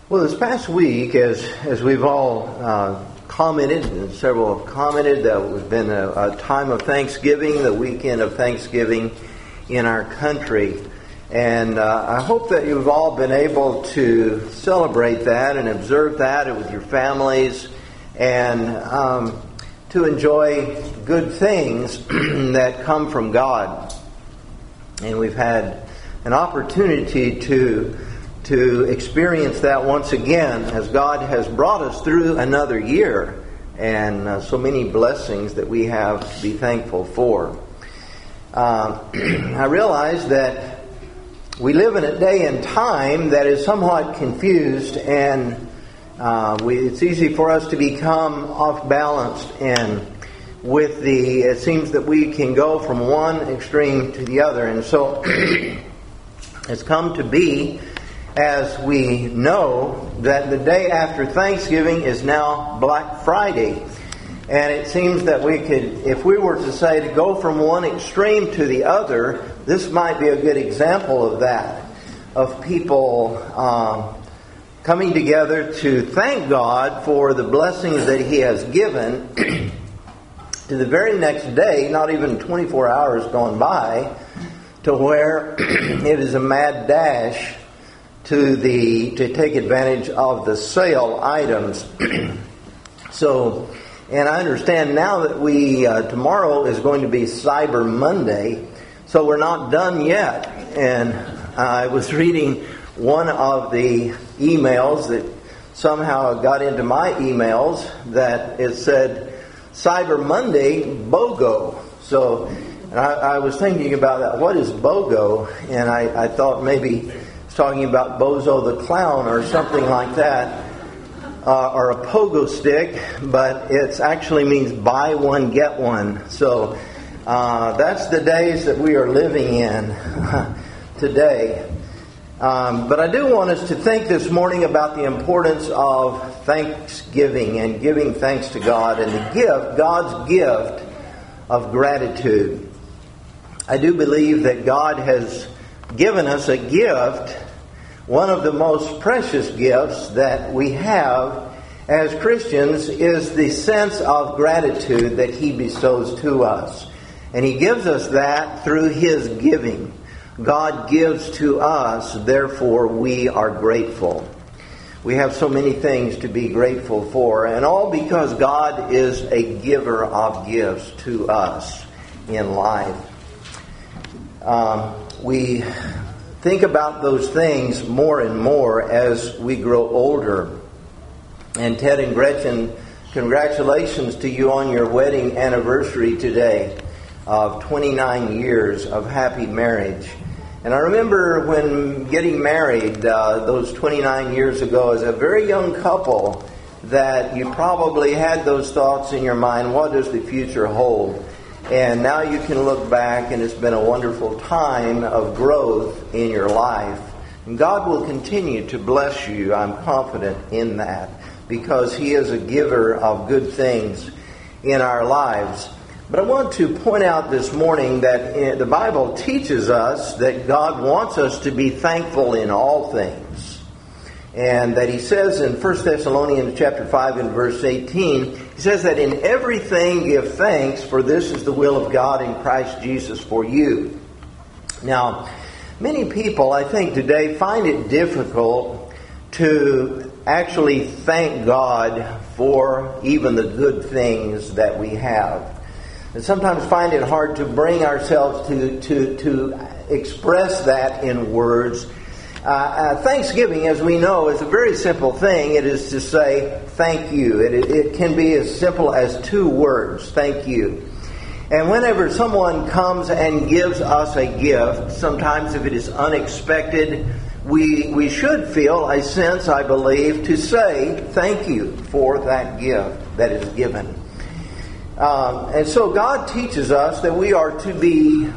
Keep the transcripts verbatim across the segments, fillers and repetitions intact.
Well, this past week, as as we've all uh, commented, and several have commented, that uh, it's been a, a time of Thanksgiving, the weekend of Thanksgiving in our country. And uh, I hope that you've all been able to celebrate that and observe that with your families and um, to enjoy good things that come from God. And we've had an opportunity to to experience that once again as God has brought us through another year and uh, so many blessings that we have to be thankful for. Uh, I realize that we live in a day and time that is somewhat confused, and uh, we, it's easy for us to become off balance, and with the it seems that we can go from one extreme to the other. And so it's come to be, as we know, that the day after Thanksgiving is now Black Friday. And it seems that we could, if we were to say to go from one extreme to the other, this might be a good example of that, of people um, coming together to thank God for the blessings that He has given, to the very next day, not even twenty-four hours gone by, to where it is a mad dash to the to take advantage of the sale items. So, and I understand now that we uh, tomorrow is going to be Cyber Monday, so we're not done yet. And I was reading one of the emails that somehow got into my emails that it said Cyber Monday BOGO. So I, I was thinking about that. What is BOGO? And I, I thought maybe talking about Bozo the Clown or something like that, uh, or a pogo stick, but it actually means buy one, get one. So uh, that's the days that we are living in today. Um, but I do want us to think this morning about the importance of thanksgiving and giving thanks to God, and the gift, God's gift of gratitude. I do believe that God has given us a gift, one of the most precious gifts that we have as Christians is the sense of gratitude that He bestows to us. And He gives us that through His giving. God gives to us, therefore we are grateful. We have so many things to be grateful for, and all because God is a giver of gifts to us in life. Um, we think about those things more and more as we grow older. And Ted and Gretchen, congratulations to you on your wedding anniversary today of twenty-nine years of happy marriage. And I remember when getting married uh, those twenty-nine years ago as a very young couple, that you probably had those thoughts in your mind, what does the future hold? And now you can look back, and it's been a wonderful time of growth in your life. And God will continue to bless you, I'm confident in that, because He is a giver of good things in our lives. But I want to point out this morning that the Bible teaches us that God wants us to be thankful in all things. And that He says in First Thessalonians chapter five and verse eighteen, He says that in everything give thanks, for this is the will of God in Christ Jesus for you. Now, many people, I think today, find it difficult to actually thank God for even the good things that we have. And sometimes find it hard to bring ourselves to, to, to express that in words. Uh, uh, Thanksgiving, as we know, is a very simple thing. It is to say thank you. It, it can be as simple as two words, thank you. And whenever someone comes and gives us a gift, sometimes if it is unexpected, we we should feel a sense, I believe, to say thank you for that gift that is given. Um, and so God teaches us that we are to be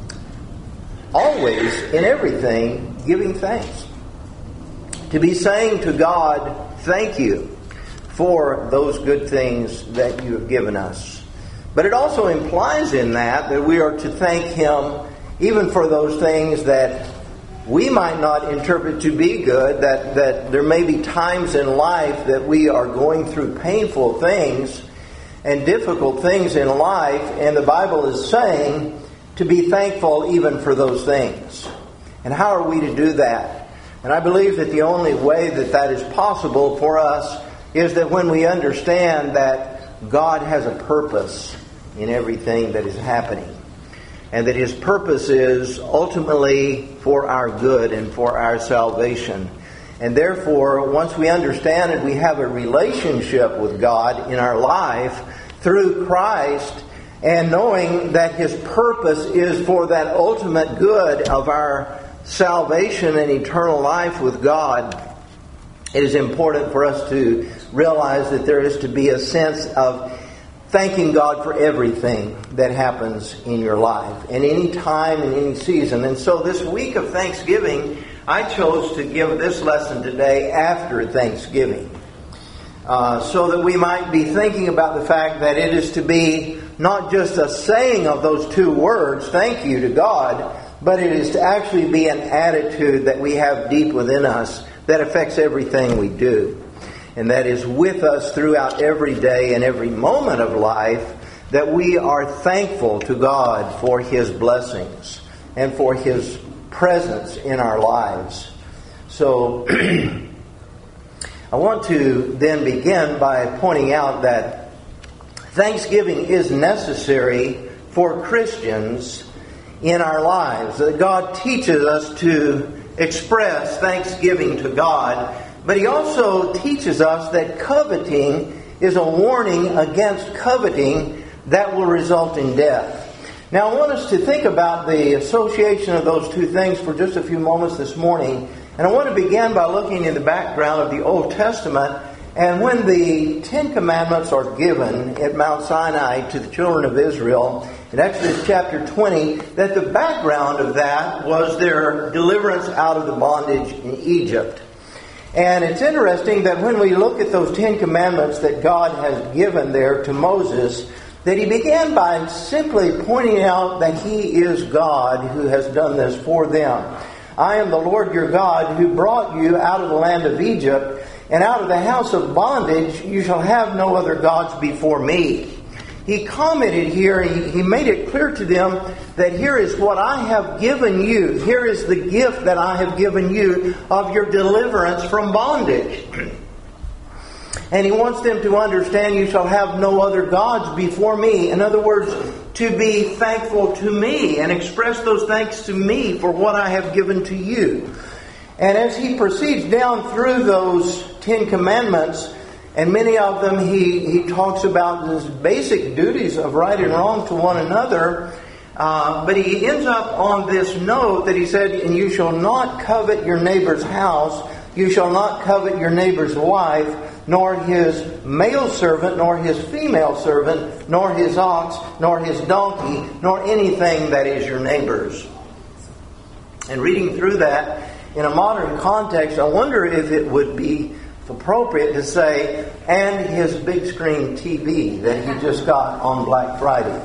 always, in everything, giving thanks. To be saying to God, thank you for those good things that you have given us. But it also implies in that that we are to thank Him even for those things that we might not interpret to be good, that, that there may be times in life that we are going through painful things and difficult things in life, and the Bible is saying to be thankful even for those things. And how are we to do that? And I believe that the only way that that is possible for us is that when we understand that God has a purpose in everything that is happening, and that His purpose is ultimately for our good and for our salvation. And therefore, once we understand and we have a relationship with God in our life through Christ, and knowing that His purpose is for that ultimate good of our salvation and eternal life with God, it is important for us to realize that there is to be a sense of thanking God for everything that happens in your life, in any time, in any season. And so this week of Thanksgiving, I chose to give this lesson today after Thanksgiving, uh, so that we might be thinking about the fact that it is to be not just a saying of those two words, thank you to God, but it is to actually be an attitude that we have deep within us that affects everything we do. And that is with us throughout every day and every moment of life, that we are thankful to God for His blessings and for His presence in our lives. So I want to then begin by pointing out that Thanksgiving is necessary for Christians in our lives. That God teaches us to express thanksgiving to God, but He also teaches us that coveting is a warning against coveting that will result in death. Now I want us to think about the association of those two things for just a few moments this morning. And I want to begin by looking in the background of the Old Testament. And when the Ten Commandments are given at Mount Sinai to the children of Israel, in Exodus chapter twenty, that the background of that was their deliverance out of the bondage in Egypt. And it's interesting that when we look at those Ten Commandments that God has given there to Moses, that He began by simply pointing out that He is God who has done this for them. I am the Lord your God who brought you out of the land of Egypt, and out of the house of bondage you shall have no other gods before me. He commented here, he, he made it clear to them that here is what I have given you. Here is the gift that I have given you of your deliverance from bondage. And He wants them to understand, you shall have no other gods before me. In other words, to be thankful to me and express those thanks to me for what I have given to you. And as he proceeds down through those Ten Commandments, and many of them he, he talks about these basic duties of right and wrong to one another. Uh, but he ends up on this note that he said, and you shall not covet your neighbor's house, you shall not covet your neighbor's wife, nor his male servant, nor his female servant, nor his ox, nor his donkey, nor anything that is your neighbor's. And reading through that, in a modern context, I wonder if it would be appropriate to say, and his big screen T V that he just got on Black Friday.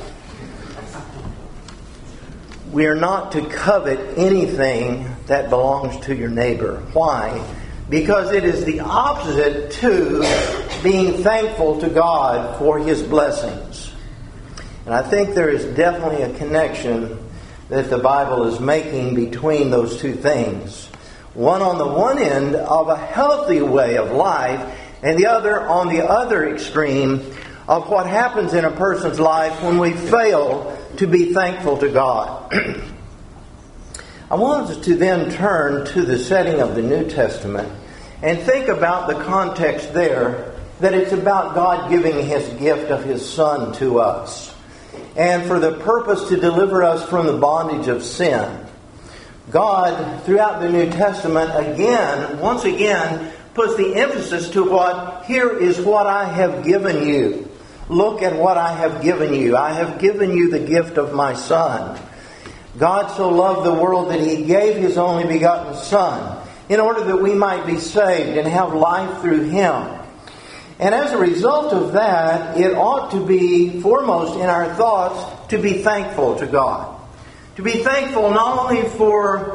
We are not to covet anything that belongs to your neighbor. Why? Because it is the opposite to being thankful to God for His blessings. And I think there is definitely a connection that the Bible is making between those two things. One on the one end of a healthy way of life, and the other on the other extreme of what happens in a person's life when we fail to be thankful to God. I want us to then turn to the setting of the New Testament and think about the context there, that it's about God giving His gift of His Son to us, and for the purpose to deliver us from the bondage of sin. God, throughout the New Testament, again, once again, puts the emphasis to what, here is what I have given you. Look at what I have given you. I have given you the gift of my Son. God so loved the world that He gave His only begotten Son, in order that we might be saved and have life through Him. And as a result of that, it ought to be foremost in our thoughts to be thankful to God. To be thankful not only for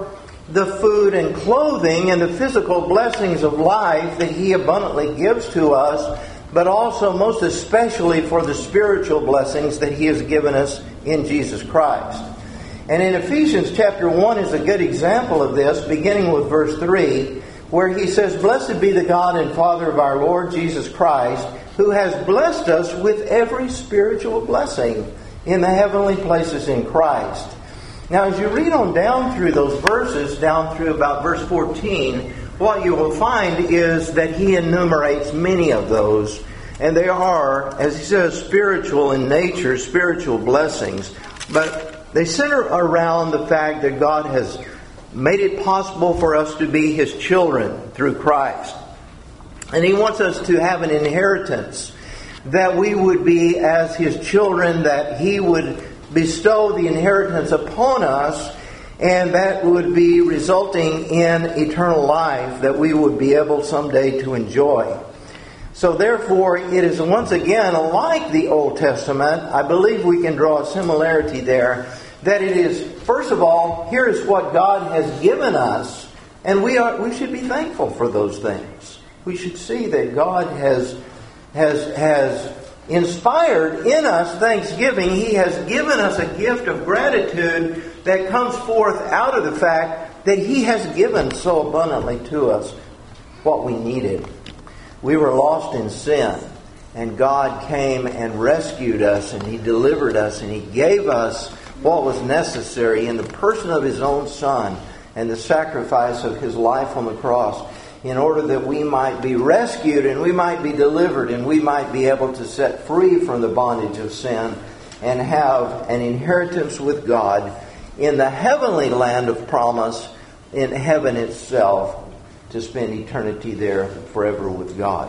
the food and clothing and the physical blessings of life that He abundantly gives to us, but also most especially for the spiritual blessings that He has given us in Jesus Christ. And in Ephesians chapter one is a good example of this, beginning with verse three, where he says, "Blessed be the God and Father of our Lord Jesus Christ, who has blessed us with every spiritual blessing in the heavenly places in Christ." Now, as you read on down through those verses, down through about verse fourteen, what you will find is that he enumerates many of those. And they are, as he says, spiritual in nature, spiritual blessings. But they center around the fact that God has made it possible for us to be His children through Christ. And He wants us to have an inheritance, that we would be as His children, that He would bestow the inheritance upon us, and that would be resulting in eternal life that we would be able someday to enjoy. So therefore, it is once again like the Old Testament. I believe we can draw a similarity there, that it is, first of all, here is what God has given us, and we are we should be thankful for those things. We should see that God has has has inspired in us thanksgiving. He has given us a gift of gratitude that comes forth out of the fact that He has given so abundantly to us what we needed. We were lost in sin, and God came and rescued us, and He delivered us, and He gave us what was necessary in the person of His own Son and the sacrifice of His life on the cross, in order that we might be rescued and we might be delivered and we might be able to set free from the bondage of sin and have an inheritance with God in the heavenly land of promise, in heaven itself, to spend eternity there forever with God.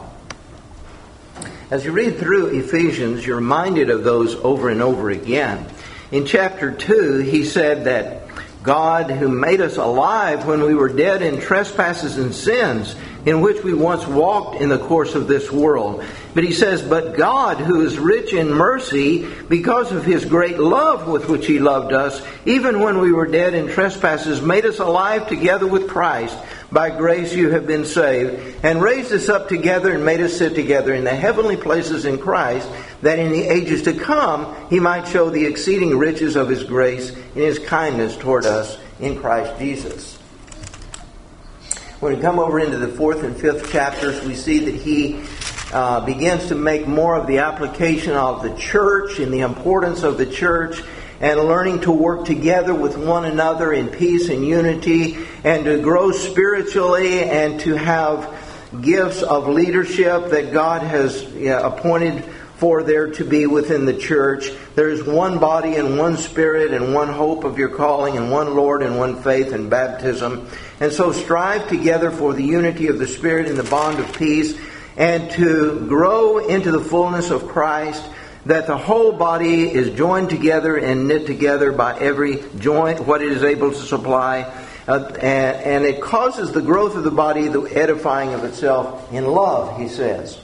As you read through Ephesians, you're reminded of those over and over again. In chapter two, he said that God, who made us alive when we were dead in trespasses and sins, in which we once walked in the course of this world. But he says, "But God, who is rich in mercy, because of His great love with which He loved us, even when we were dead in trespasses, made us alive together with Christ. By grace you have been saved, and raised us up together and made us sit together in the heavenly places in Christ, that in the ages to come He might show the exceeding riches of His grace in His kindness toward us in Christ Jesus." When we come over into the fourth and fifth chapters, we see that he uh, begins to make more of the application of the church and the importance of the church, and learning to work together with one another in peace and unity, and to grow spiritually, and to have gifts of leadership that God has you know, appointed for there to be within the church. There is one body and one Spirit and one hope of your calling and one Lord and one faith and baptism. And so strive together for the unity of the Spirit in the bond of peace, and to grow into the fullness of Christ, that the whole body is joined together and knit together by every joint, what it is able to supply. Uh, and, and it causes the growth of the body, the edifying of itself in love, he says.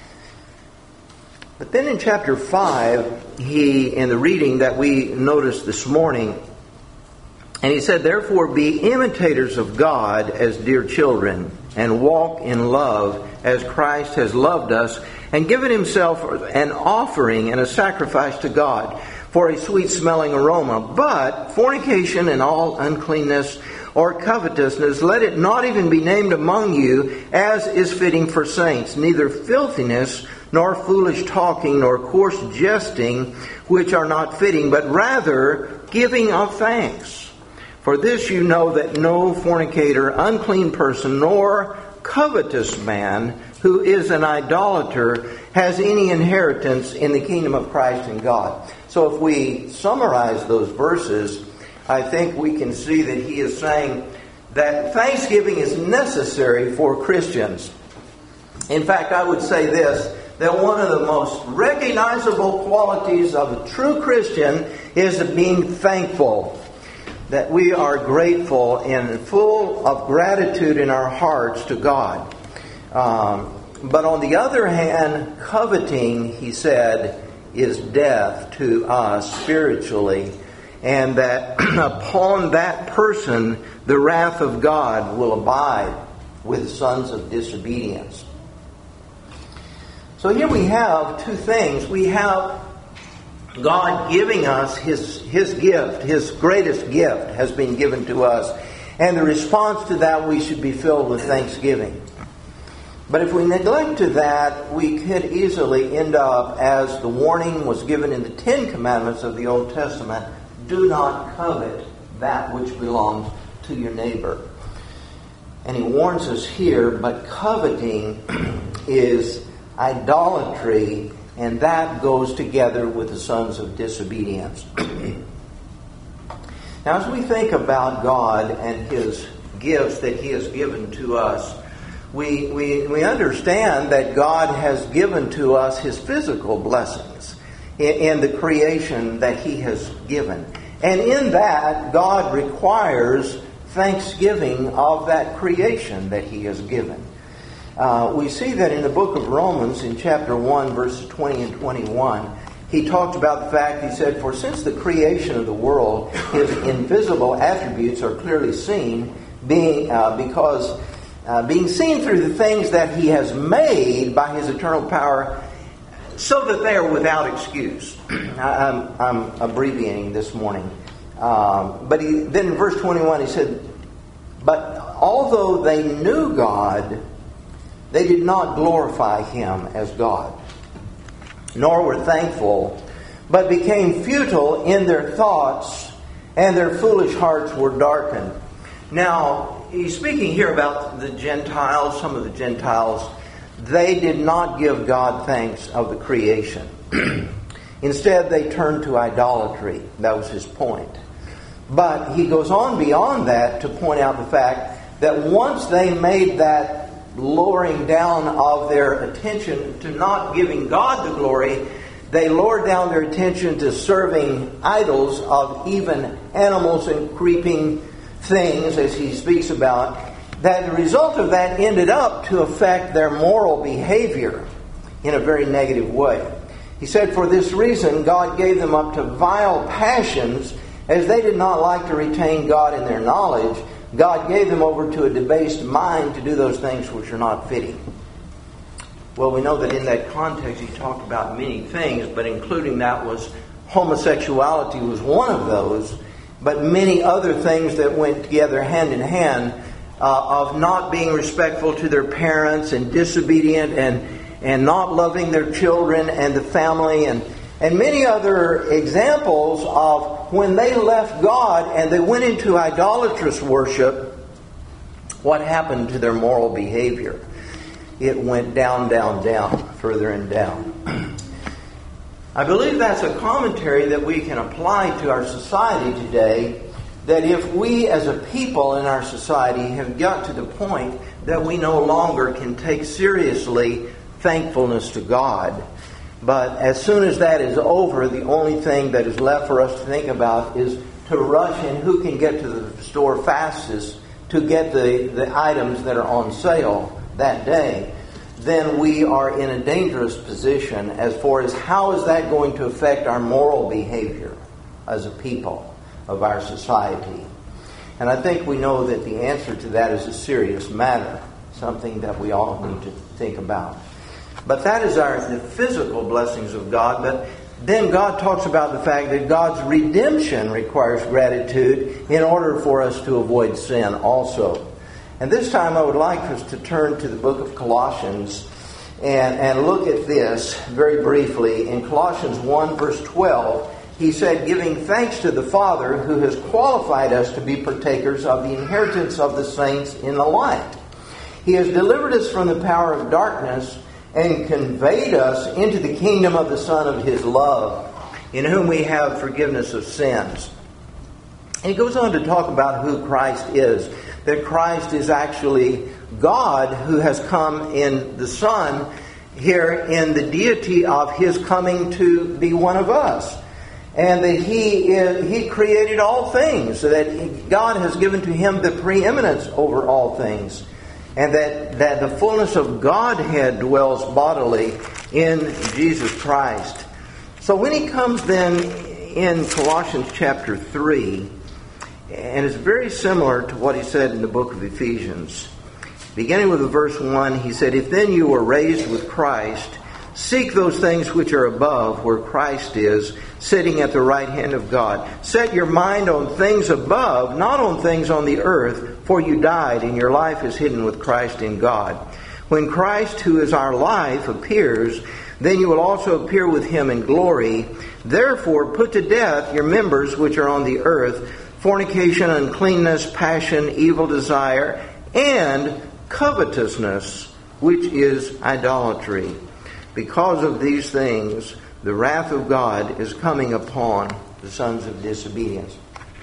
But then in chapter five, he, in the reading that we noticed this morning, and he said, "Therefore be imitators of God as dear children, and walk in love as Christ has loved us, and given Himself an offering and a sacrifice to God for a sweet-smelling aroma. But fornication and all uncleanness or covetousness, let it not even be named among you, as is fitting for saints, neither filthiness, nor foolish talking, nor coarse jesting, which are not fitting, but rather giving of thanks. For this you know that no fornicator, unclean person, nor covetous man who is an idolater has any inheritance in the kingdom of Christ and God." So if we summarize those verses, I think we can see that he is saying that thanksgiving is necessary for Christians. In fact, I would say this, that one of the most recognizable qualities of a true Christian is being thankful. That we are grateful and full of gratitude in our hearts to God. Um, but on the other hand, coveting, he said, is death to us spiritually. and that upon that person the wrath of God will abide with sons of disobedience. So here we have two things. We have God giving us His, His gift, His greatest gift has been given to us. And the response to that, we should be filled with thanksgiving. But if we neglect to that, we could easily end up as the warning was given in the Ten Commandments of the Old Testament, do not covet that which belongs to your neighbor. And He warns us here, but coveting is idolatry, and that goes together with the sons of disobedience. Now, as we think about God and His gifts that He has given to us, we, we, we understand that God has given to us His physical blessings in, in the creation that He has given. And in that, God requires thanksgiving of that creation that He has given. Uh, we see that in the book of Romans, in chapter one, verses twenty and twenty-one, he talked about the fact, he said, for since the creation of the world, His invisible attributes are clearly seen, being uh, because uh, being seen through the things that He has made by His eternal power, so that they are without excuse. I, I'm, I'm abbreviating this morning. Um, but he, then in verse twenty-one he said, but although they knew God, they did not glorify Him as God, nor were thankful, but became futile in their thoughts, and their foolish hearts were darkened. Now, he's speaking here about the Gentiles, some of the Gentiles. They did not give God thanks of the creation. Instead, they turned to idolatry. That was his point. But he goes on beyond that to point out the fact that once they made that lowering down of their attention to not giving God the glory, they lowered down their attention to serving idols of even animals and creeping things, as he speaks about, that the result of that ended up to affect their moral behavior in a very negative way. He said, for this reason, God gave them up to vile passions, as they did not like to retain God in their knowledge. God gave them over to a debased mind to do those things which are not fitting. Well, we know that in that context he talked about many things, but including that was homosexuality was one of those, but many other things that went together hand in hand uh, of not being respectful to their parents and disobedient and, and not loving their children and the family and, and many other examples of when they left God and they went into idolatrous worship, what happened to their moral behavior? It went down, down, down, further and down. I believe that's a commentary that we can apply to our society today, that if we as a people in our society have got to the point that we no longer can take seriously thankfulness to God, but as soon as that is over, the only thing that is left for us to think about is to rush in who can get to the store fastest to get the, the items that are on sale that day, then we are in a dangerous position as far as how is that going to affect our moral behavior as a people of our society. And I think we know that the answer to that is a serious matter, something that we all need to think about. But that is our the physical blessings of God. But then God talks about the fact that God's redemption requires gratitude in order for us to avoid sin also. And this time I would like us to turn to the book of Colossians and, and look at this very briefly. In Colossians one verse twelve, he said, giving thanks to the Father who has qualified us to be partakers of the inheritance of the saints in the light. He has delivered us from the power of darkness and conveyed us into the kingdom of the Son of His love, in whom we have forgiveness of sins. And he goes on to talk about who Christ is. That Christ is actually God who has come in the Son here in the deity of His coming to be one of us. And that He is, He created all things. So that God has given to Him the preeminence over all things. And that, that the fullness of Godhead dwells bodily in Jesus Christ. So when He comes then in Colossians chapter three, and it's very similar to what he said in the book of Ephesians. Beginning with verse one, he said, "If then you were raised with Christ, seek those things which are above, where Christ is, sitting at the right hand of God. Set your mind on things above, not on things on the earth, for you died, and your life is hidden with Christ in God. When Christ, who is our life, appears, then you will also appear with him in glory. Therefore put to death your members which are on the earth, fornication, uncleanness, passion, evil desire, and covetousness, which is idolatry. Because of these things, the wrath of God is coming upon the sons of disobedience."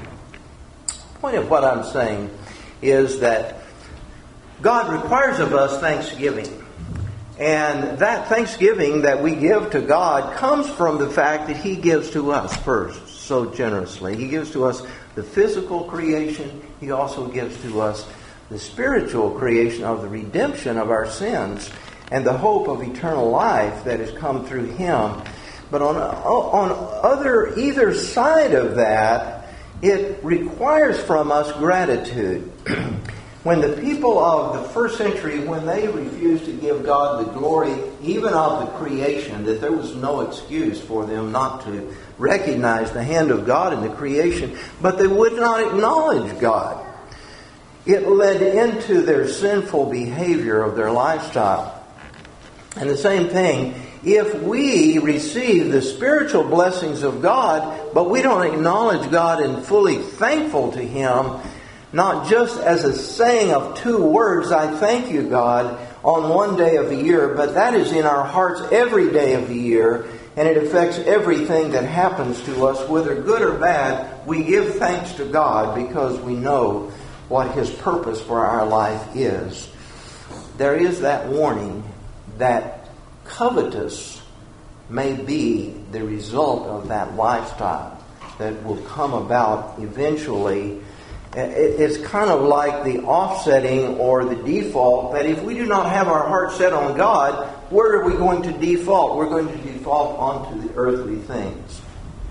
The point of what I'm saying is that God requires of us thanksgiving. And that thanksgiving that we give to God comes from the fact that He gives to us first so generously. He gives to us the physical creation. He also gives to us the spiritual creation of the redemption of our sins and the hope of eternal life that has come through Him. But on, on other either side of that, it requires from us gratitude. When the people of the first century, when they refused to give God the glory even of the creation, that there was no excuse for them not to recognize the hand of God in the creation, but they would not acknowledge God. It led into their sinful behavior of their lifestyle. And the same thing, if we receive the spiritual blessings of God, but we don't acknowledge God and fully thankful to Him, not just as a saying of two words, "I thank you, God," on one day of the year, but that is in our hearts every day of the year, and it affects everything that happens to us, whether good or bad. We give thanks to God because we know what His purpose for our life is. There is that warning that covetous may be the result of that lifestyle that will come about eventually. It's kind of like the offsetting or the default that if we do not have our heart set on God, where are we going to default? We're going to default onto the earthly things.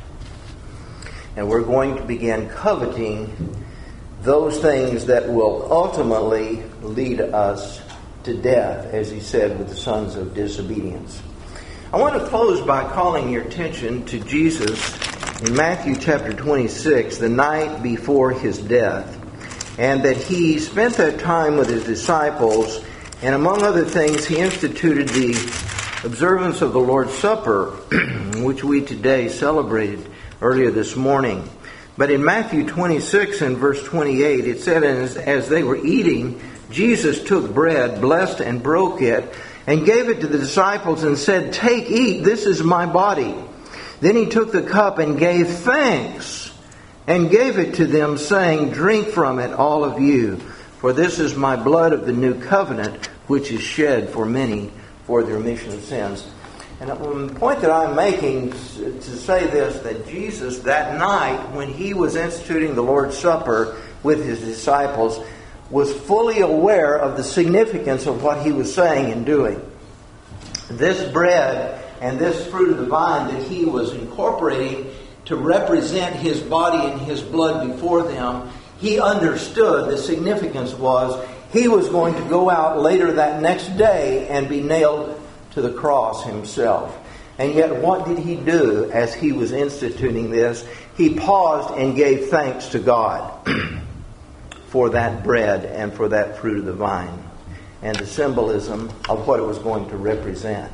And we're going to begin coveting those things that will ultimately lead us to death, as he said with the sons of disobedience. I want to close by calling your attention to Jesus in Matthew chapter twenty-six, the night before His death, and that He spent that time with His disciples, and among other things, He instituted the observance of the Lord's Supper, which we today celebrated earlier this morning. But in Matthew twenty-six and verse twenty-eight, it said, as, as they were eating, Jesus took bread, blessed and broke it, and gave it to the disciples and said, "Take, eat, this is my body." Then He took the cup and gave thanks and gave it to them, saying, "Drink from it, all of you, for this is my blood of the new covenant, which is shed for many for the remission of sins." And the point that I'm making to say this, that Jesus, that night when He was instituting the Lord's Supper with His disciples, was fully aware of the significance of what He was saying and doing. This bread and this fruit of the vine that He was incorporating to represent His body and His blood before them, He understood the significance was He was going to go out later that next day and be nailed to the cross Himself. And yet what did He do as He was instituting this? He paused and gave thanks to God for that bread and for that fruit of the vine and the symbolism of what it was going to represent.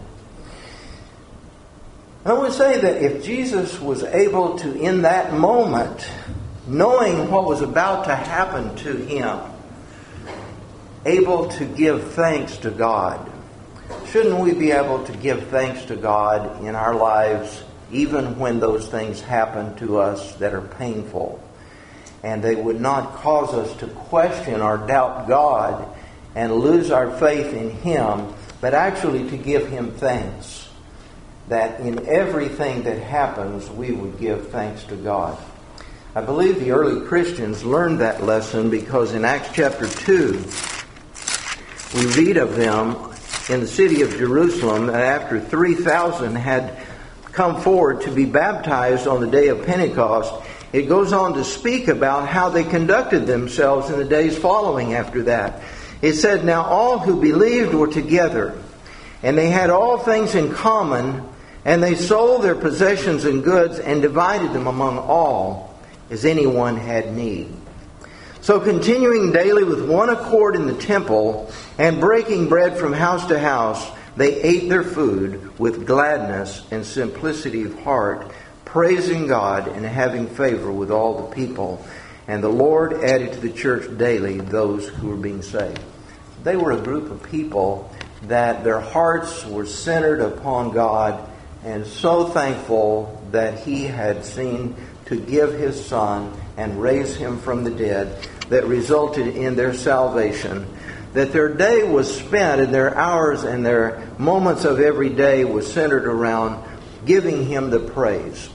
I want to say that if Jesus was able to, in that moment, knowing what was about to happen to Him, able to give thanks to God, shouldn't we be able to give thanks to God in our lives even when those things happen to us that are painful? And they would not cause us to question or doubt God and lose our faith in Him, but actually to give Him thanks. That in everything that happens, we would give thanks to God. I believe the early Christians learned that lesson because in Acts chapter two, we read of them in the city of Jerusalem, that after three thousand had come forward to be baptized on the day of Pentecost, it goes on to speak about how they conducted themselves in the days following after that. It said, "Now all who believed were together, and they had all things in common, and they sold their possessions and goods and divided them among all, as anyone had need. So continuing daily with one accord in the temple, and breaking bread from house to house, they ate their food with gladness and simplicity of heart, praising God and having favor with all the people. And the Lord added to the church daily those who were being saved." They were a group of people that their hearts were centered upon God, and so thankful that He had seen to give His Son and raise Him from the dead, that resulted in their salvation. That their day was spent, and their hours and their moments of every day was centered around giving Him the praise.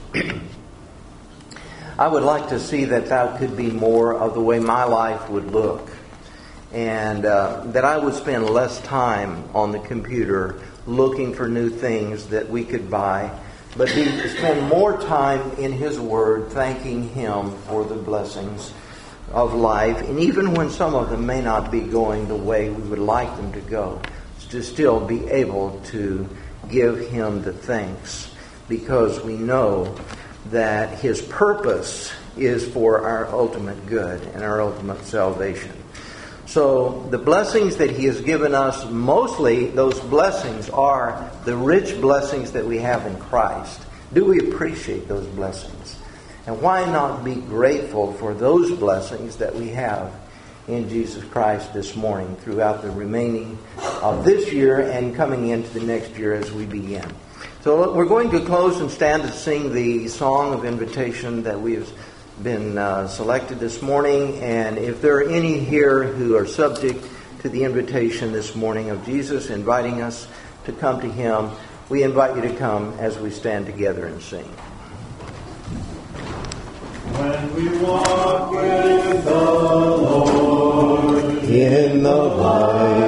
I would like to see that that could be more of the way my life would look. And uh, that I would spend less time on the computer looking for new things that we could buy, but be, spend more time in His Word, thanking Him for the blessings of life. And even when some of them may not be going the way we would like them to go, to still be able to give Him the thanks, because we know that His purpose is for our ultimate good and our ultimate salvation. So the blessings that He has given us, mostly those blessings are the rich blessings that we have in Christ. Do we appreciate those blessings? And why not be grateful for those blessings that we have in Jesus Christ this morning throughout the remaining of this year and coming into the next year as we begin. So we're going to close and stand to sing the song of invitation that we have been uh, selected this morning. And if there are any here who are subject to the invitation this morning of Jesus inviting us to come to Him, we invite you to come as we stand together and sing. When we walk with